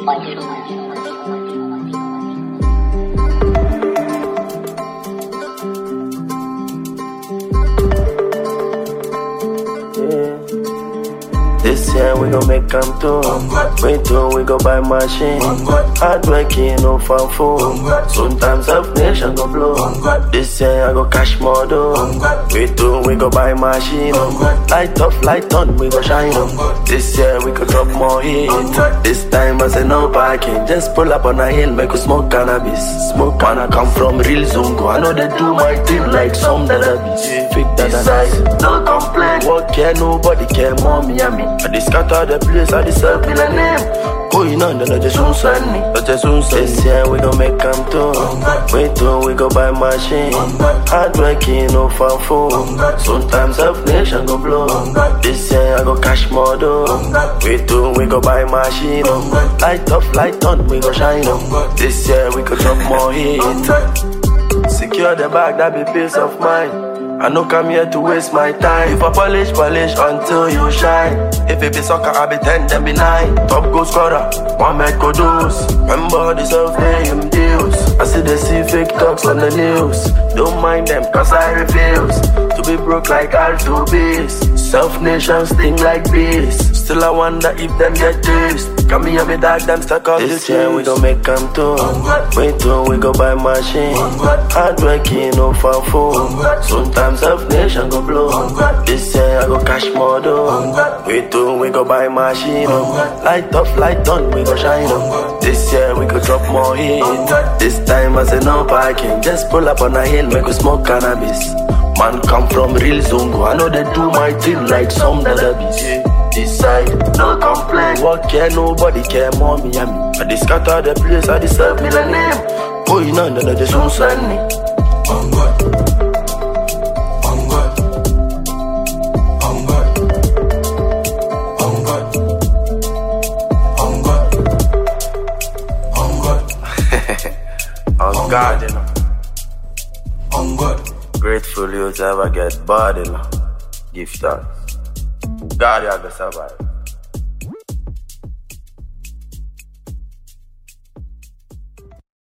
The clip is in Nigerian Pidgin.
This year we gon' make come through. Wait till we go buy machine. Hard working, no fan fool. Sometimes F Nation go blow. This year I go cash more dough. Wait till we go buy machine. Light off, light on, we go shine. This year we could drop more heat. This time I say no parking. Just pull up on a hill, make us smoke cannabis. Smoke and I come from real Zongo. I know they do my thing like some database. Fake that no complaint. What care, nobody care more me and me. I just scatter the place, I deserve me the name. Going on, then I just soon send me. This year we gon' make come through. Wait till we go buy machine. Hard working, no fan fool. Sometimes F Nation go blow. This year I go cash more dough. Wait till we go buy machine. Light off, light on, we go shine. This year we could drop more heat. Secure the bag, that be peace of mind. I no come here to waste my time. If I polish until you shine. If it be soccer, I be 10, then be 9. Top goal scorer, one make go dose. Remember the self-name deals. I see they see fake talks on the news. Don't mind them, cause I refuse to be broke like Alto Base. Self-nation sting like bees. Still I wonder if them get taste. Come here, me dog, them stuck up this year we gon' make come through. Wait till we go buy machine. Hard working, no fan fool. Sometimes F Nation go blow. This year I go cash more dough. Wait till we go buy machine. Light off, light on, we go shine. This year we go drop more heat. This time I say no parking. Just pull up on a hill, make us smoke cannabis. Man come from real Zongo. I know they do my thing like some database. This side, no complaint. What care, nobody care more me and me. I just scatter the place, I deserve me the name. Going on, then I just soon send me. On God. On God. On God. On God. On God. On God. On God, you know. On God. Grateful you to ever get body, you know. Give thanks. God, you have to survive.